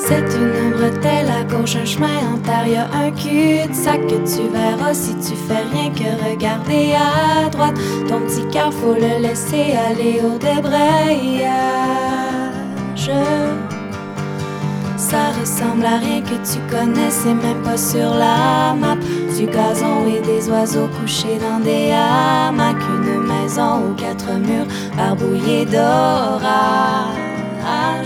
C'est une bretelle à gauche, un chemin en terre, y'a un cul-de-sac que tu verras si tu fais rien que regarder à droite. Ton petit cœur, faut le laisser aller au débrayage. Ça ressemble à rien que tu connais, c'est même pas sur la map. Du gazon et des oiseaux couchés dans des hamacs. Une maison aux 4 murs barbouillés d'orage.